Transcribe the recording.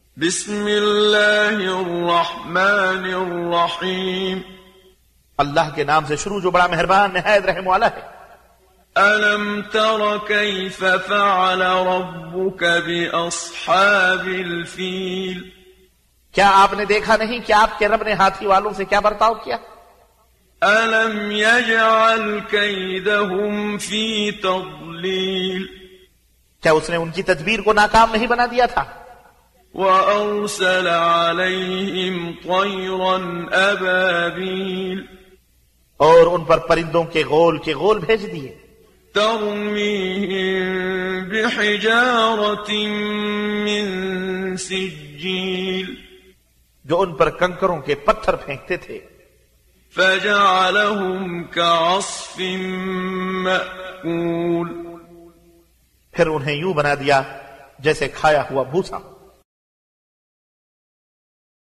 بسم اللہ الرحمن الرحیم. اللہ کے نام سے شروع جو بڑا مہربان نہایت رحم والا ہے. ألم تر كيف فعل ربك بأصحاب الفيل. کیا آپ نے دیکھا نہیں کہ آپ کے رب نے ہاتھی والوں سے کیا برتاؤ کیا؟ ألم يجعل كيدهم في تضليل. کیا اس نے ان کی تدبیر کو ناکام نہیں بنا دیا تھا؟ وأرسل عليهم طيرا أبابيل. اور ان پر پرندوں کے غول بھیج دیے. ترميهم بحجارة من سجيل. جو ان پر کنکروں کے پتھر پھینکتے تھے. فجعلهم كعصف مأكول. پھر انہیں یوں بنا دیا جیسے کھایا ہوا بھوسا.